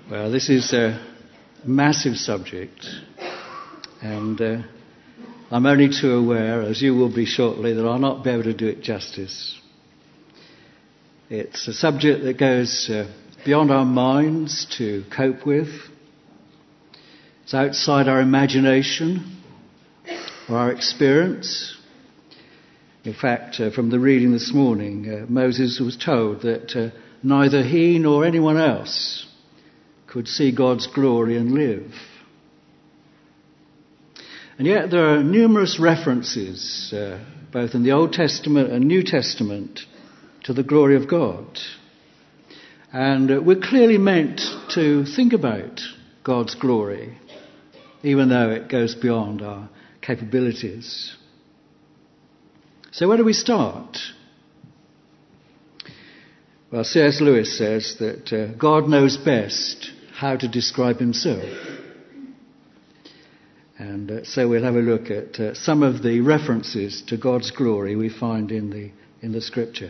Well, this is a massive subject, and I'm only too aware, as you will be shortly, that I'll not be able to do it justice. It's a subject that goes beyond our minds to cope with. It's outside our imagination or our experience. In fact, from the reading this morning, Moses was told that neither he nor anyone else could see God's glory and live. And yet there are numerous references, both in the Old Testament and New Testament, to the glory of God. And we're clearly meant to think about God's glory, even though it goes beyond our capabilities. So where do we start? Well, C.S. Lewis says that God knows best how to describe himself. And so we'll have a look at some of the references to God's glory we find in the scripture.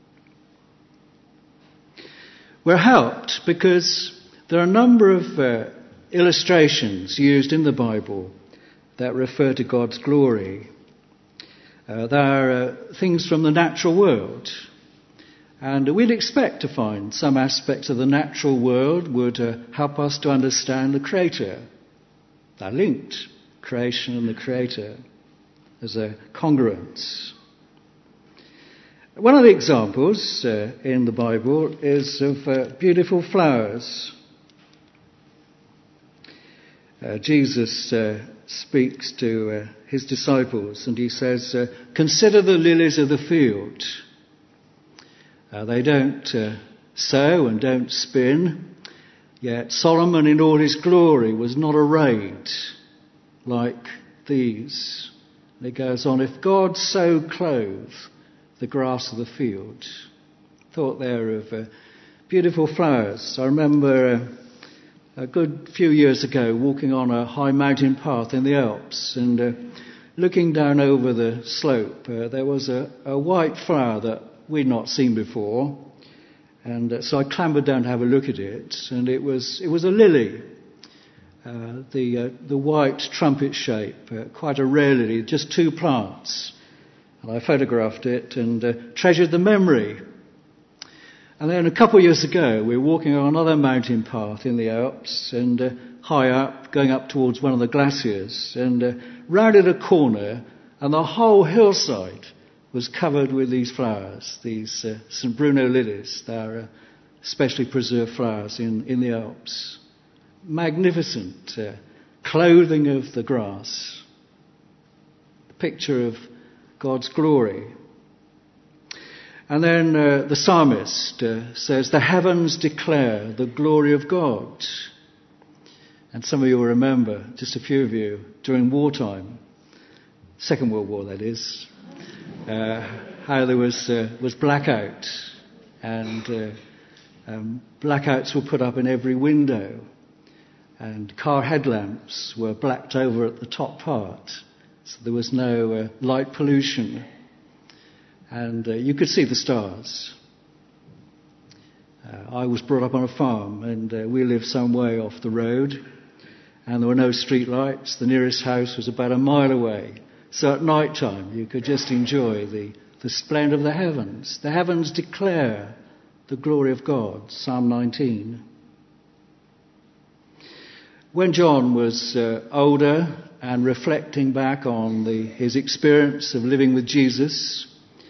We're helped because there are a number of illustrations used in the Bible that refer to God's glory. There are things from the natural world. And we'd expect to find some aspects of the natural world would help us to understand the Creator. They're linked, creation and the Creator. There's a congruence. One of the examples in the Bible is of beautiful flowers. Jesus speaks to his disciples and he says, "Consider the lilies of the field. They don't sow and don't spin, yet Solomon in all his glory was not arrayed like these." And it goes on, "If God so clothe the grass of the field." Thought there of beautiful flowers. I remember a good few years ago walking on a high mountain path in the Alps and looking down over the slope, there was a white flower that we'd not seen before, and so I clambered down to have a look at it, and it was a lily, the white trumpet shape, quite a rare lily, just two plants, and I photographed it and treasured the memory. And then a couple of years ago, we were walking on another mountain path in the Alps, and high up, going up towards one of the glaciers, and rounded a corner, and the whole hillside was covered with these flowers, these St. Bruno lilies. They're specially preserved flowers in the Alps. Magnificent clothing of the grass. A picture of God's glory. And then the psalmist says, "The heavens declare the glory of God." And some of you will remember, just a few of you, during wartime, Second World War that is, how there was blackout, and blackouts were put up in every window, and car headlamps were blacked over at the top part, so there was no light pollution, and you could see the stars. I was brought up on a farm, and we lived some way off the road, and there were no street lights. The nearest house was about a mile away. So at night time, you could just enjoy the splendour of the heavens. The heavens declare the glory of God, Psalm 19. When John was older and reflecting back on his experience of living with Jesus,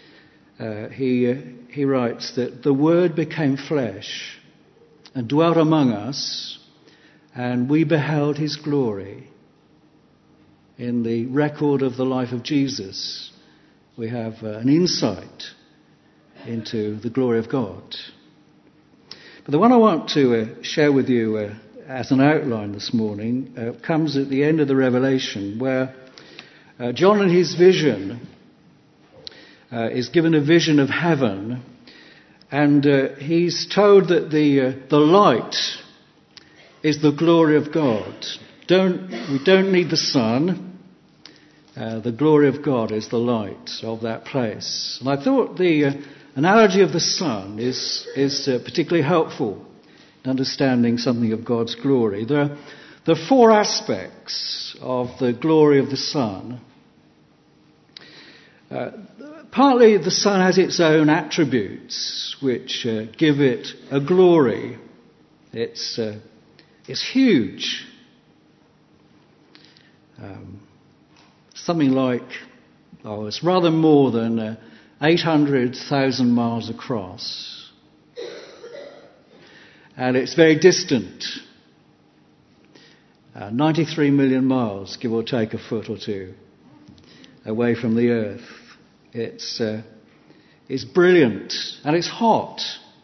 he writes that the Word became flesh and dwelt among us, and we beheld his glory. In the record of the life of Jesus, we have an insight into the glory of God. But the one I want to share with you as an outline this morning comes at the end of the Revelation, where John in his vision is given a vision of heaven, and he's told that the light is the glory of God. We don't need the sun. The glory of God is the light of that place. And I thought the analogy of the sun is particularly helpful understanding something of God's glory. There are four aspects of the glory of the sun. Partly the sun has its own attributes which give it a glory. It's huge. Something like, it's rather more than 800,000 miles across. And it's very distant. 93 million miles, give or take a foot or two, away from the Earth. It's brilliant, and it's hot.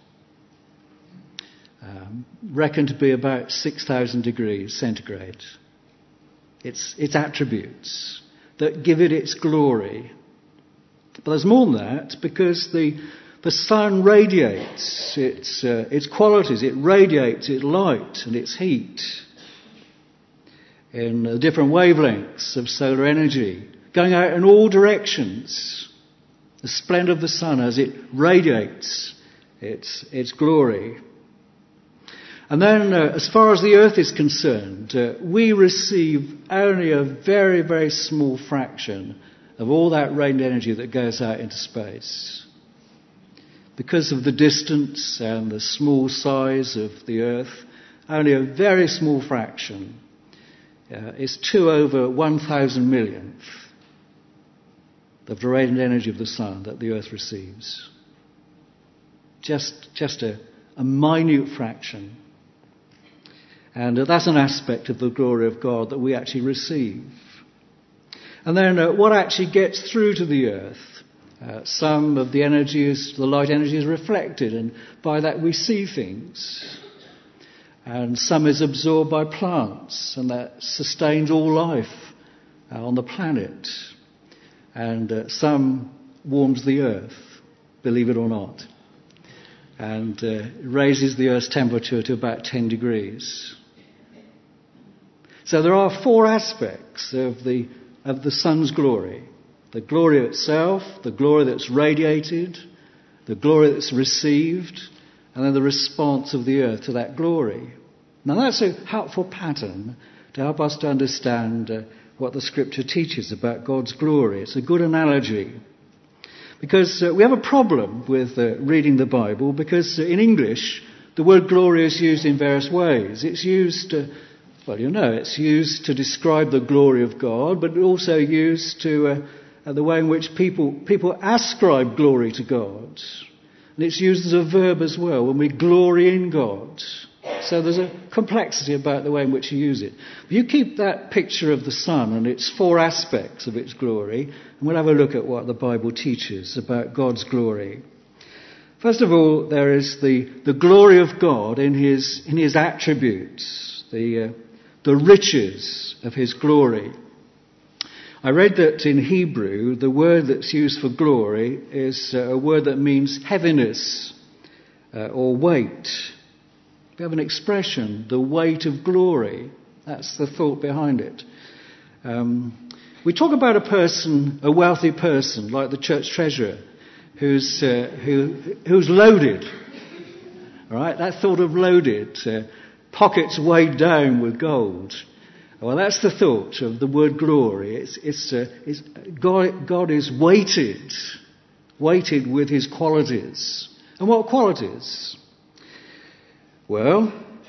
Reckoned to be about 6,000 degrees centigrade. Its attributes that give it its glory. But there's more than that, because the sun radiates its qualities. It radiates its light and its heat in the different wavelengths of solar energy, going out in all directions. The splendour of the sun as it radiates its glory. And then, as far as the Earth is concerned, we receive only a very, very small fraction of all that radiant energy that goes out into space. Because of the distance and the small size of the Earth, only a very small fraction is 2/1,000 millionth of the radiant energy of the sun that the Earth receives. Just a minute fraction. And that's an aspect of the glory of God that we actually receive. And then what actually gets through to the Earth? Some of the light energy is reflected, and by that we see things. And some is absorbed by plants, and that sustains all life on the planet. And some warms the Earth, believe it or not, and raises the Earth's temperature to about 10 degrees. So there are four aspects of the sun's glory. The glory itself, the glory that's radiated, the glory that's received, and then the response of the Earth to that glory. Now that's a helpful pattern to help us to understand what the Scripture teaches about God's glory. It's a good analogy. Because we have a problem with reading the Bible, because in English the word glory is used in various ways. It's used it's used to describe the glory of God, but also used to the way in which people ascribe glory to God. And it's used as a verb as well, when we glory in God. So there's a complexity about the way in which you use it. But you keep that picture of the sun and its four aspects of its glory, and we'll have a look at what the Bible teaches about God's glory. First of all, there is the glory of God in his attributes, the riches of his glory. I read that in Hebrew, the word that's used for glory is a word that means heaviness or weight. We have an expression, the weight of glory. That's the thought behind it. We talk about a wealthy person, like the church treasurer, who's loaded. All right, that thought of loaded, pockets weighed down with gold. Well, that's the thought of the word glory. God is weighted with his qualities. And what qualities? Well,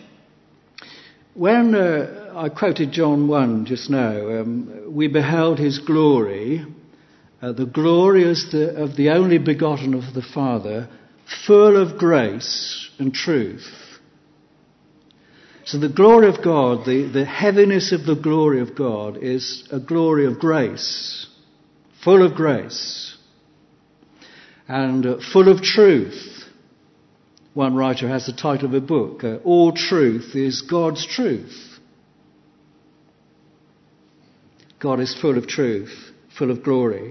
when I quoted John 1 just now, we beheld his glory, the glory of the only begotten of the Father, full of grace and truth. So the glory of God, the heaviness of the glory of God is a glory of grace, full of grace, and full of truth. One writer has the title of a book, All Truth is God's Truth. God is full of truth, full of glory.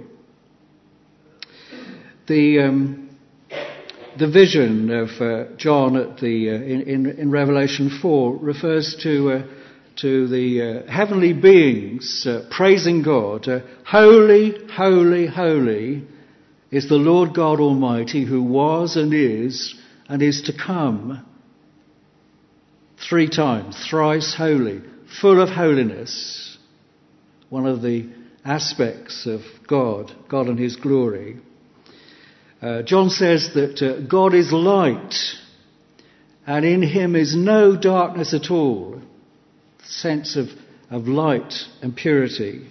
The vision of John at in Revelation 4 refers to the heavenly beings praising God. Holy, holy, holy is the Lord God Almighty, who was and is to come. 3 times, thrice holy, full of holiness. One of the aspects of God and his glory. John says that God is light, and in him is no darkness at all. Sense of light and purity.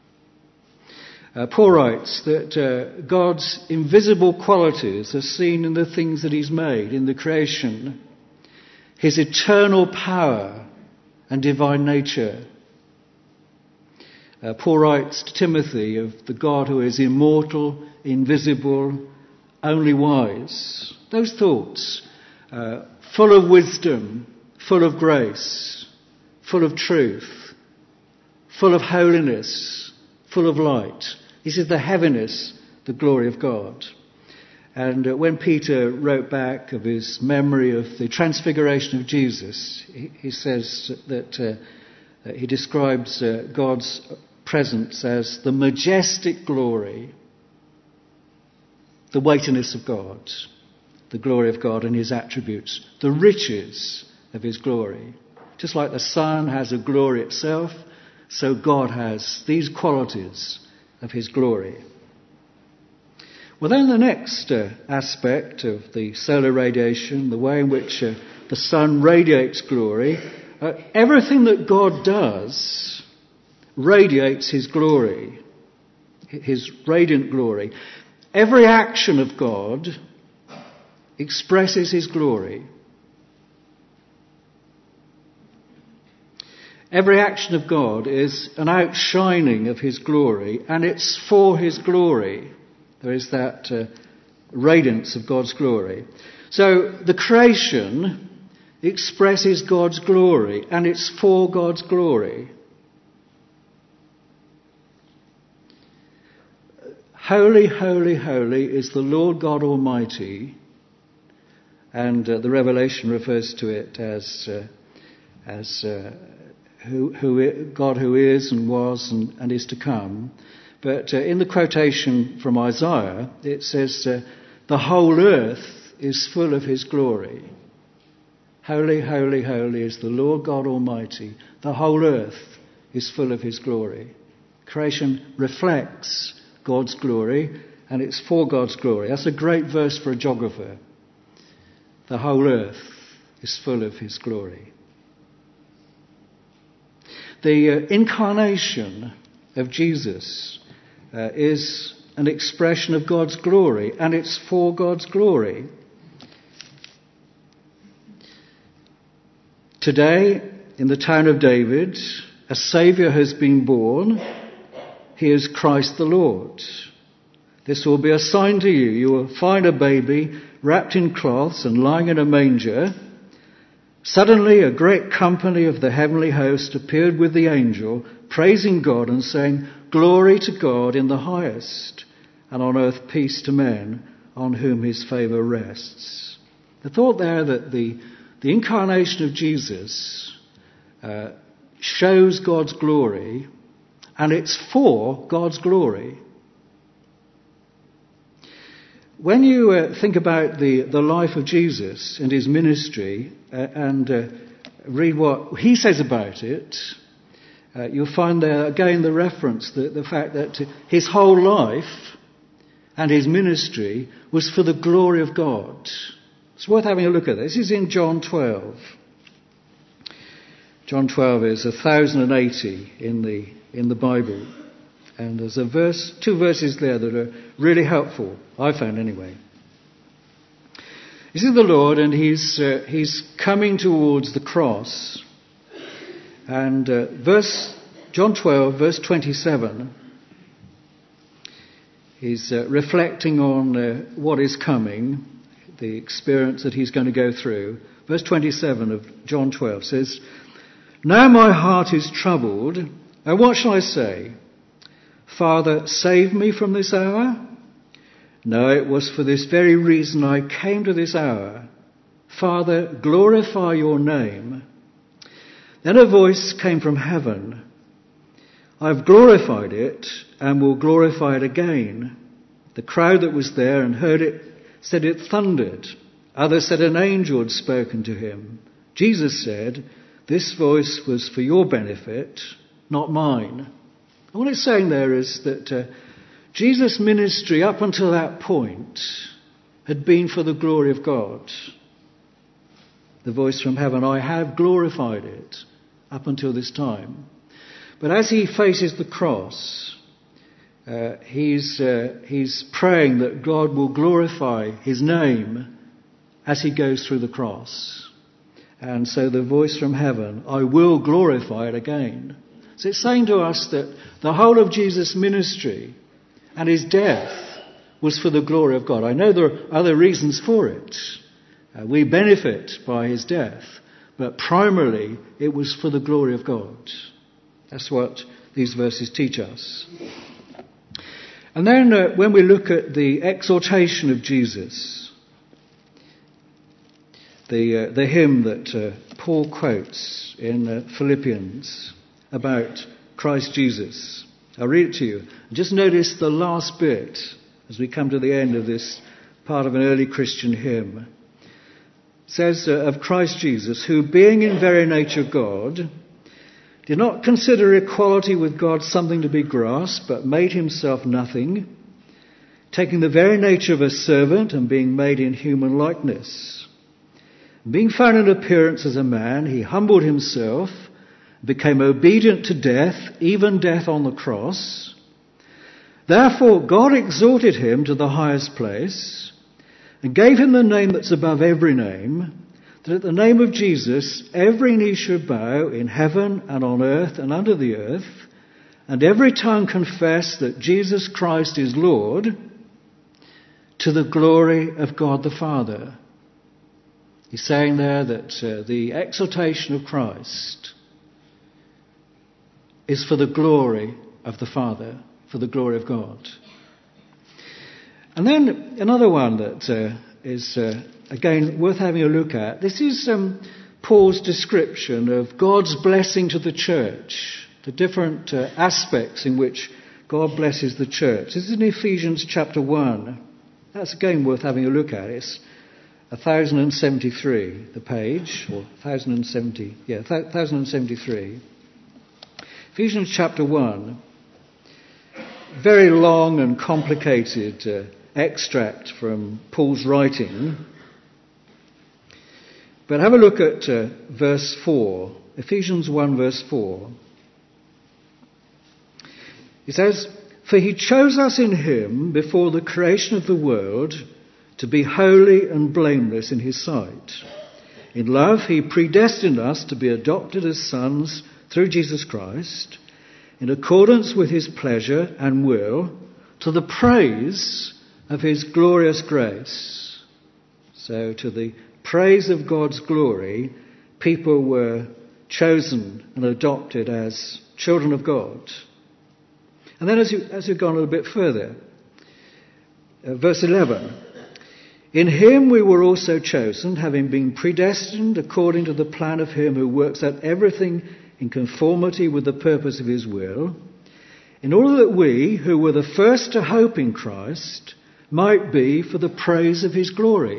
Paul writes that God's invisible qualities are seen in the things that he's made, in the creation. His eternal power and divine nature. Paul writes to Timothy of the God who is immortal, invisible, only wise. Those thoughts, full of wisdom, full of grace, full of truth, full of holiness, full of light. This is the heaviness, the glory of God. And when Peter wrote back of his memory of the transfiguration of Jesus, he says that he describes God's presence as the majestic glory, the weightiness of God, the glory of God and his attributes, the riches of his glory. Just like the sun has a glory itself, so God has these qualities of his glory. Well, then the next aspect of the solar radiation, the way in which the sun radiates glory, everything that God does radiates his glory, his radiant glory. Every action of God expresses his glory. Every action of God is an outshining of his glory, and it's for his glory. There is that radiance of God's glory. So the creation expresses God's glory, and it's for God's glory. Holy, holy, holy is the Lord God Almighty, and the Revelation refers to it as God who is and was and is to come. But in the quotation from Isaiah, it says, the whole earth is full of his glory. Holy, holy, holy is the Lord God Almighty. The whole earth is full of his glory. Creation reflects God's glory, and it's for God's glory. That's a great verse for a geographer. The whole earth is full of his glory. The incarnation of Jesus is an expression of God's glory, and it's for God's glory. Today, in the town of David, a Saviour has been born. He is Christ the Lord. This will be a sign to you. You will find a baby wrapped in cloths and lying in a manger. Suddenly a great company of the heavenly host appeared with the angel, praising God and saying, "Glory to God in the highest, and on earth peace to men on whom his favour rests." The thought there that the incarnation of Jesus shows God's glory, and it's for God's glory. When you think about the life of Jesus and his ministry and read what he says about it, you'll find there again the reference, the fact that his whole life and his ministry was for the glory of God. It's worth having a look at this. This is in John 12. John 12 is 1080 in the Bible. And there's two verses there that are really helpful, I found anyway. This is the Lord, and he's coming towards the cross. And John 12, verse 27, he's reflecting on what is coming, the experience that he's going to go through. Verse 27 of John 12 says, "Now my heart is troubled, and what shall I say? Father, save me from this hour? No, it was for this very reason I came to this hour. Father, glorify your name." Then a voice came from heaven. "I've glorified it and will glorify it again." The crowd that was there and heard it said it thundered. Others said an angel had spoken to him. Jesus said, "This voice was for your benefit, not mine." And what it's saying there is that Jesus' ministry up until that point had been for the glory of God. The voice from heaven, "I have glorified it," up until this time. But as he faces the cross, he's praying that God will glorify his name as he goes through the cross. And so the voice from heaven, "I will glorify it again." So it's saying to us that the whole of Jesus' ministry and his death was for the glory of God. I know there are other reasons for it. We benefit by his death, but primarily it was for the glory of God. That's what these verses teach us. And then when we look at the exaltation of Jesus, the hymn that Paul quotes in Philippians about Christ Jesus, I'll read it to you. Just notice the last bit as we come to the end of this part of an early Christian hymn. It says of Christ Jesus, "who being in very nature God, did not consider equality with God something to be grasped, but made himself nothing, taking the very nature of a servant and being made in human likeness. Being found in appearance as a man, he humbled himself, became obedient to death, even death on the cross. Therefore God exalted him to the highest place and gave him the name that's above every name, that at the name of Jesus every knee should bow in heaven and on earth and under the earth, and every tongue confess that Jesus Christ is Lord, to the glory of God the Father." He's saying there that the exaltation of Christ is for the glory of the Father, for the glory of God. And then another one that is, again, worth having a look at. This is Paul's description of God's blessing to the church, the different aspects in which God blesses the church. This is in Ephesians chapter 1. That's again worth having a look at. It's 1073, the page, or 1073. Ephesians chapter 1. Very long and complicated extract from Paul's writing. But have a look at verse 4. Ephesians 1 verse 4. He says, "For he chose us in him before the creation of the world to be holy and blameless in his sight. In love he predestined us to be adopted as sons through Jesus Christ, in accordance with his pleasure and will, to the praise of his glorious grace." So to the praise of God's glory, people were chosen and adopted as children of God. And then as you go on a little bit further, verse 11, "In him we were also chosen, having been predestined according to the plan of him who works out everything in conformity with the purpose of his will, in order that we, who were the first to hope in Christ, might be for the praise of his glory."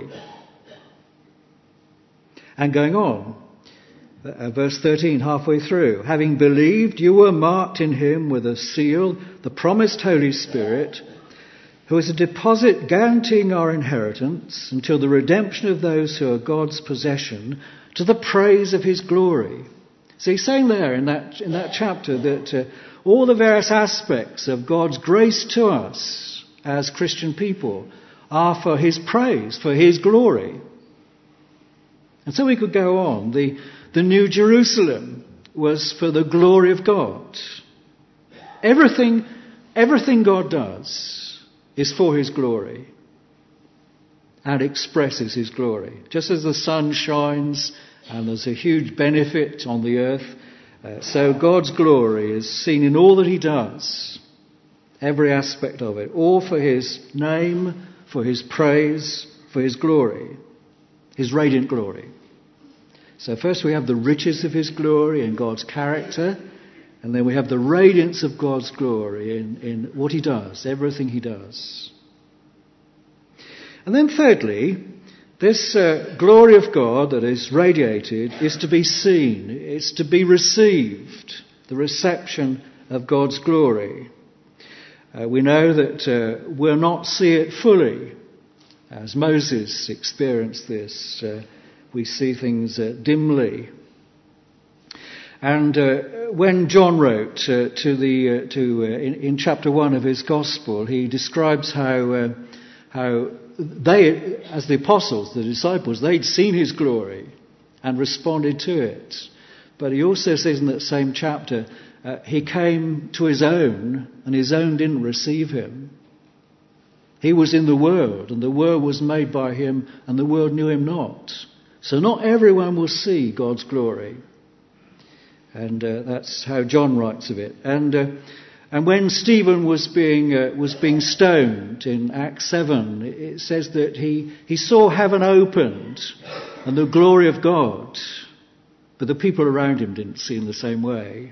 And going on, verse 13, halfway through, "Having believed, you were marked in him with a seal, the promised Holy Spirit, who is a deposit guaranteeing our inheritance until the redemption of those who are God's possession, to the praise of his glory." So he's saying there in that chapter that all the various aspects of God's grace to us as Christian people are for his praise, for his glory. And so we could go on. The New Jerusalem was for the glory of God. Everything God does is for his glory and expresses his glory. Just as the sun shines and there's a huge benefit on the earth, so God's glory is seen in all that he does, every aspect of it, all for his name, for his praise, for his glory, his radiant glory. So first we have the riches of his glory and God's character, and then we have the radiance of God's glory in what he does, everything he does. And then thirdly, This glory of God that is radiated is to be seen. It's to be received, the reception of God's glory. We know that we'll not see it fully. As Moses experienced this, we see things dimly. And when John wrote in chapter 1 of his Gospel, he describes how they, as the apostles, the disciples, they'd seen his glory and responded to it. But he also says in that same chapter, he came to his own, and his own didn't receive him. He was in the world, and the world was made by him, and the world knew him not. So not everyone will see God's glory. And that's how John writes of it. And when Stephen was being stoned in Acts 7, it says that he saw heaven opened and the glory of God, but the people around him didn't see in the same way.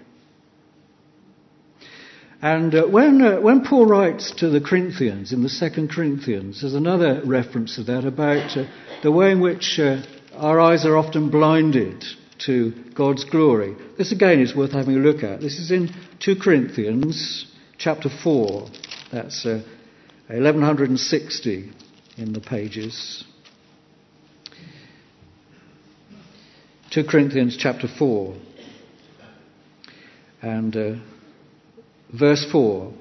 And when Paul writes to the Corinthians, in the 2 Corinthians, there's another reference to that about the way in which our eyes are often blinded to God's glory. This again is worth having a look at. This is in 2 Corinthians chapter 4. That's 1160 in the pages. 2 Corinthians chapter 4 and verse 4.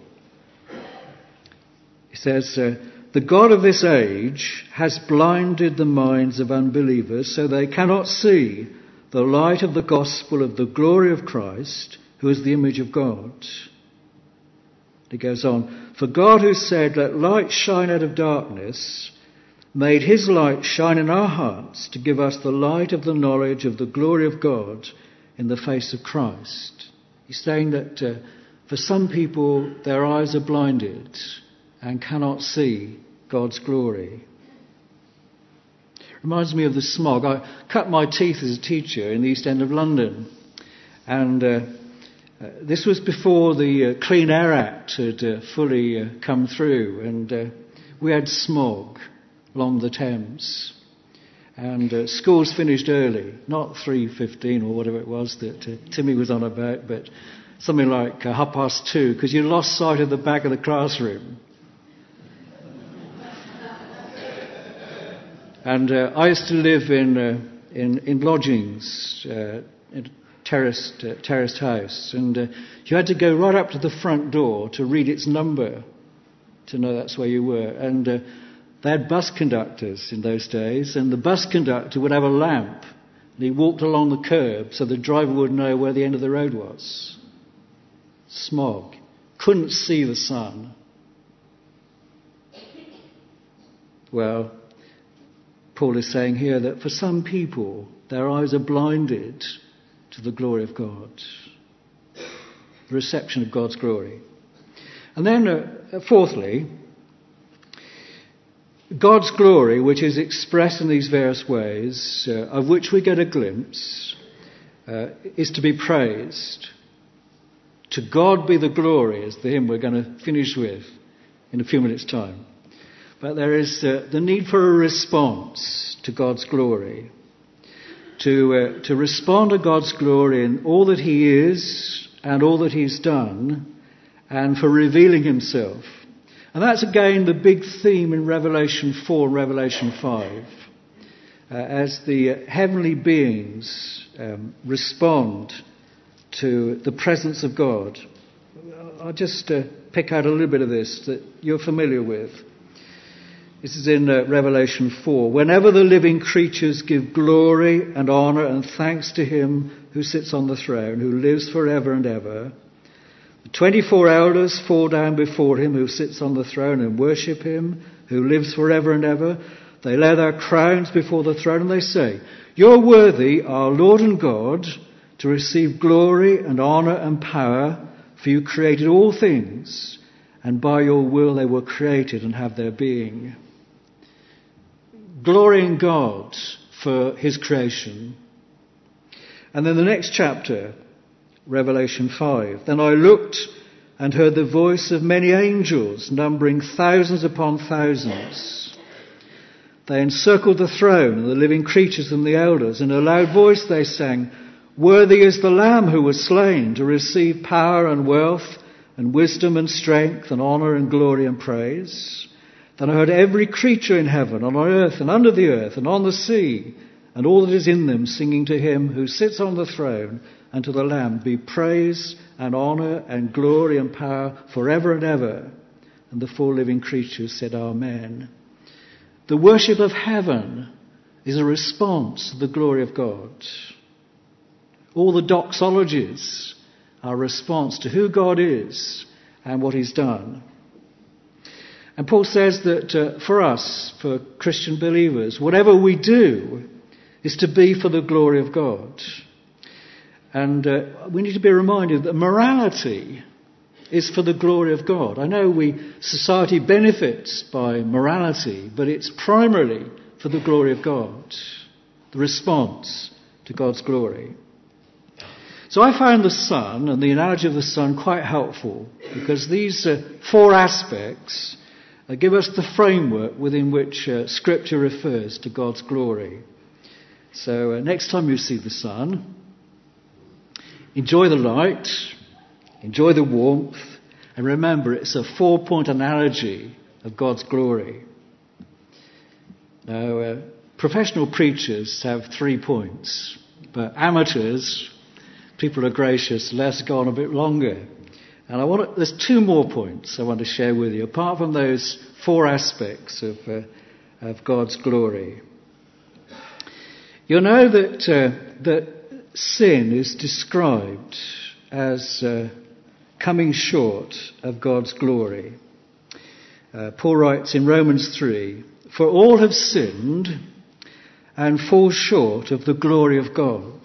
It says, the God of this age has blinded the minds of unbelievers so they cannot see the light of the gospel of the glory of Christ, who is the image of God. It goes on, for God who said, let light shine out of darkness, made his light shine in our hearts to give us the light of the knowledge of the glory of God in the face of Christ. He's saying that for some people, their eyes are blinded and cannot see God's glory. Reminds me of the smog. I cut my teeth as a teacher in the East End of London. And this was before the Clean Air Act had fully come through. And we had smog along the Thames. And schools finished early, not 3:15 or whatever it was that Timmy was on about, but something like 2:30, because you lost sight of the back of the classroom. And I used to live in lodgings, in a terraced house, and you had to go right up to the front door to read its number to know that's where you were. And they had bus conductors in those days, and the bus conductor would have a lamp, and he walked along the curb so the driver would know where the end of the road was. Smog. Couldn't see the sun. Well, Paul is saying here that for some people, their eyes are blinded to the glory of God, the reception of God's glory. And then, fourthly, God's glory, which is expressed in these various ways, of which we get a glimpse, is to be praised. To God be the glory, is the hymn we're going to finish with in a few minutes' time. But there is the need for a response to God's glory. To respond to God's glory in all that he is and all that he's done, and for revealing himself. And that's again the big theme in Revelation 4 and Revelation 5. As the heavenly beings respond to the presence of God. I'll just pick out a little bit of this that you're familiar with. This is in Revelation 4. Whenever the living creatures give glory and honour and thanks to him who sits on the throne, who lives forever and ever, the 24 elders fall down before him who sits on the throne and worship him who lives forever and ever. They lay their crowns before the throne and they say, you're worthy, our Lord and God, to receive glory and honour and power, for you created all things, and by your will they were created and have their being. Glorying God for his creation. And then the next chapter, Revelation 5. Then I looked and heard the voice of many angels, numbering thousands upon thousands. They encircled the throne and the living creatures and the elders. In a loud voice they sang, "Worthy is the Lamb who was slain to receive power and wealth and wisdom and strength and honour and glory and praise." Then I heard every creature in heaven and on earth and under the earth and on the sea and all that is in them singing to him who sits on the throne and to the Lamb be praise and honour and glory and power forever and ever. And the four living creatures said, Amen. The worship of heaven is a response to the glory of God. All the doxologies are a response to who God is and what he's done. And Paul says that for us, for Christian believers, whatever we do is to be for the glory of God. And we need to be reminded that morality is for the glory of God. I know society benefits by morality, but it's primarily for the glory of God, the response to God's glory. So I found the sun and the analogy of the sun quite helpful, because these four aspects give us the framework within which Scripture refers to God's glory. So next time you see the sun, enjoy the light, enjoy the warmth, and remember it's a 4-point analogy of God's glory. Now, professional preachers have 3 points, but amateurs, people are gracious, let's go on a bit longer. And there's 2 more points I want to share with you, apart from those 4 aspects of God's glory. You'll know that sin is described as coming short of God's glory. Paul writes in Romans 3, "For all have sinned and fall short of the glory of God."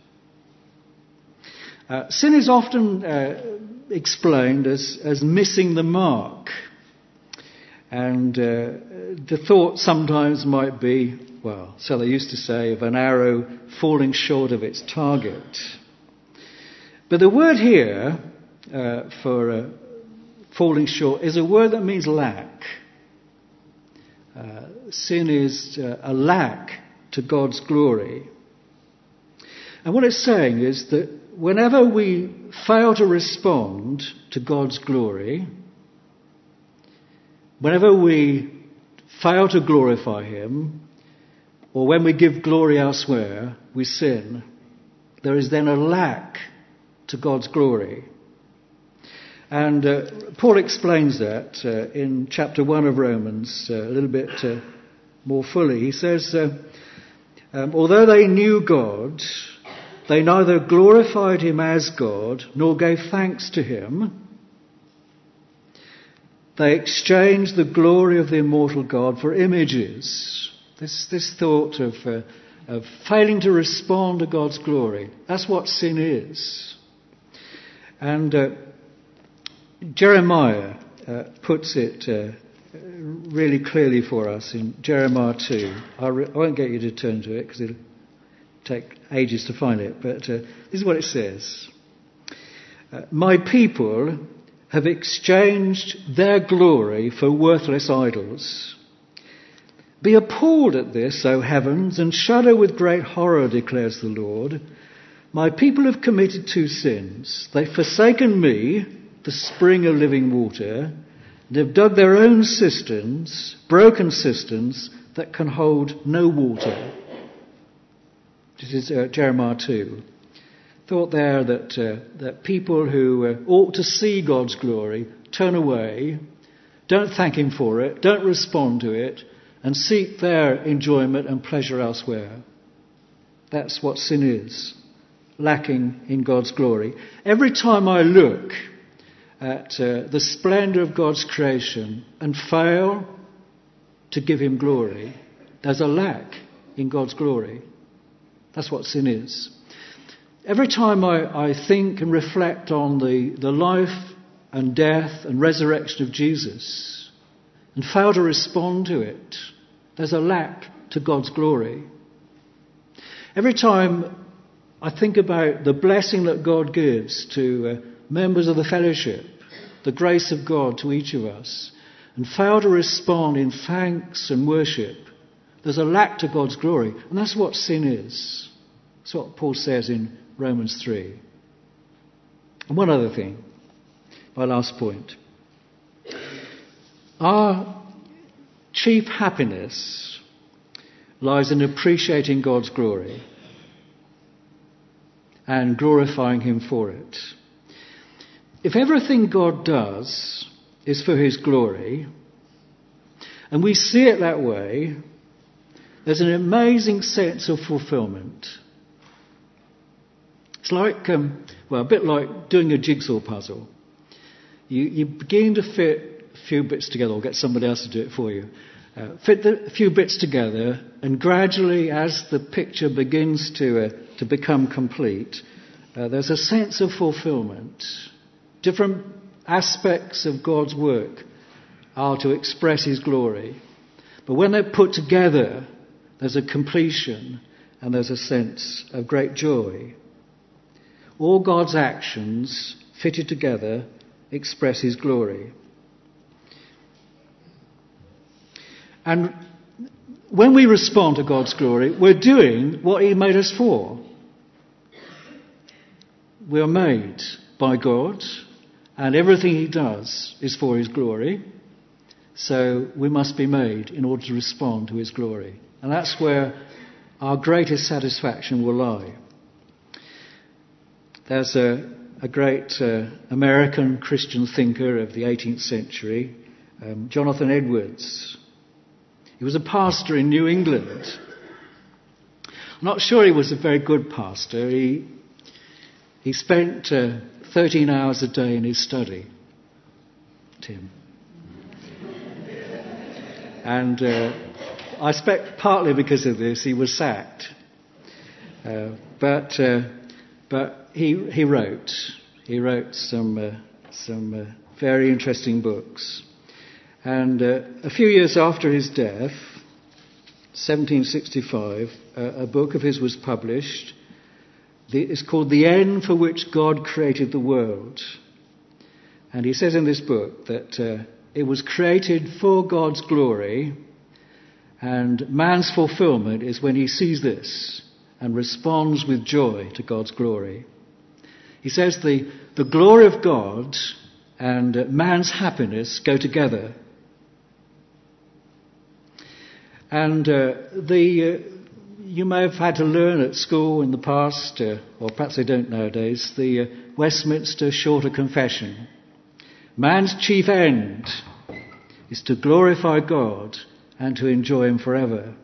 Sin is often explained as missing the mark. And the thought sometimes might be, well, so they used to say, of an arrow falling short of its target. But the word here for falling short is a word that means lack. Sin is a lack to God's glory. And what it's saying is that whenever we fail to respond to God's glory, whenever we fail to glorify him, or when we give glory elsewhere, we sin. There is then a lack to God's glory. And Paul explains that in chapter 1 of Romans a little bit more fully. He says, although they knew God, they neither glorified him as God nor gave thanks to him. They exchanged the glory of the immortal God for images. This thought of failing to respond to God's glory. That's what sin is. And Jeremiah puts it really clearly for us in Jeremiah 2. I won't get you to turn to it because it'll take ages to find it. But this is what it says. My people have exchanged their glory for worthless idols. Be appalled at this, O heavens, and shudder with great horror, declares the Lord. My people have committed 2 sins. They've forsaken me, the spring of living water, and have dug their own cisterns, broken cisterns that can hold no water. This is Jeremiah 2. Thought there that people who ought to see God's glory turn away, don't thank him for it, don't respond to it, and seek their enjoyment and pleasure elsewhere. That's what sin is, lacking in God's glory. Every time I look at the splendour of God's creation and fail to give him glory, there's a lack in God's glory. That's what sin is. Every time I think and reflect on the life and death and resurrection of Jesus and fail to respond to it, there's a lack to God's glory. Every time I think about the blessing that God gives to members of the fellowship, the grace of God to each of us, and fail to respond in thanks and worship, there's a lack to God's glory. And that's what sin is. That's what Paul says in Romans 3. And one other thing, my last point. Our chief happiness lies in appreciating God's glory and glorifying him for it. If everything God does is for his glory, and we see it that way, there's an amazing sense of fulfillment. It's like, a bit like doing a jigsaw puzzle. You begin to fit a few bits together, or get somebody else to do it for you. Fit a few bits together, and gradually, as the picture begins to become complete, there's a sense of fulfillment. Different aspects of God's work are to express his glory. But when they're put together, there's a completion and there's a sense of great joy. All God's actions, fitted together, express his glory. And when we respond to God's glory, we're doing what he made us for. We are made by God, and everything he does is for his glory. So we must be made in order to respond to his glory. And that's where our greatest satisfaction will lie. There's a great American Christian thinker of the 18th century, Jonathan Edwards. He was a pastor in New England. I'm not sure he was a very good pastor. He spent 13 hours a day in his study, Tim. And I expect partly because of this he was sacked. But he wrote some very interesting books. And a few years after his death, 1765, a book of his was published. It's called The End for Which God Created the World. And he says in this book that it was created for God's glory, and man's fulfillment is when he sees this and responds with joy to God's glory. He says the glory of God and man's happiness go together. And you may have had to learn at school in the past, or perhaps they don't nowadays, the Westminster Shorter Confession. Man's chief end is to glorify God and to enjoy him forever.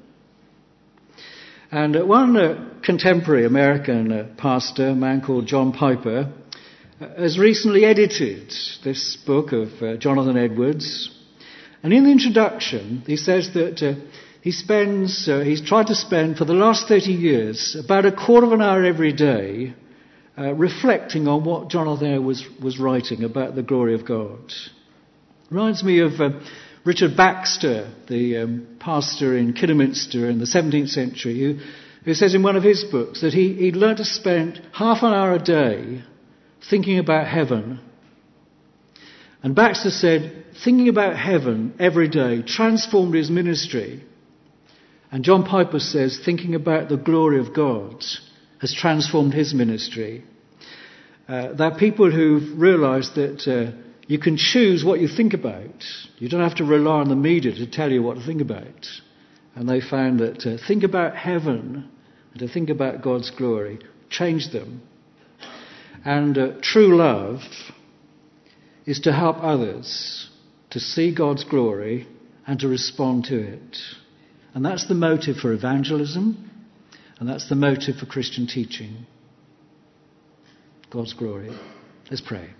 And one contemporary American pastor, a man called John Piper, has recently edited this book of Jonathan Edwards. And in the introduction, he says that he's tried to spend for the last 30 years about a quarter of an hour every day reflecting on what Jonathan Edwards was writing about the glory of God. Reminds me of Richard Baxter, the pastor in Kidderminster in the 17th century, who says in one of his books that he'd learned to spend half an hour a day thinking about heaven. And Baxter said, thinking about heaven every day transformed his ministry. And John Piper says, thinking about the glory of God has transformed his ministry. There are people who've realised that you can choose what you think about. You don't have to rely on the media to tell you what to think about. And they found that to think about heaven and to think about God's glory changed them. And true love is to help others to see God's glory and to respond to it. And that's the motive for evangelism, and that's the motive for Christian teaching. God's glory. Let's pray.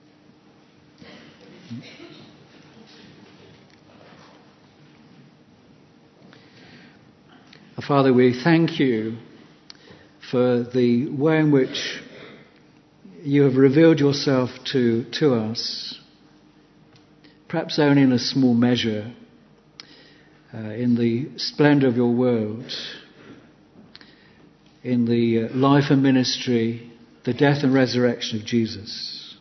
Father, we thank you for the way in which you have revealed yourself to us, perhaps only in a small measure, in the splendour of your world, in the life and ministry, the death and resurrection of Jesus,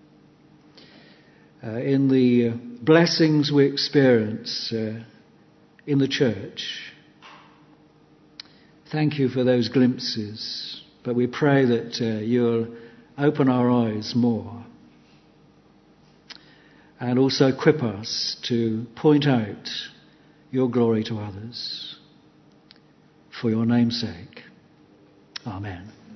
in the blessings we experience in the church, Thank you for those glimpses, but we pray that you'll open our eyes more and also equip us to point out your glory to others. For your name's sake. Amen.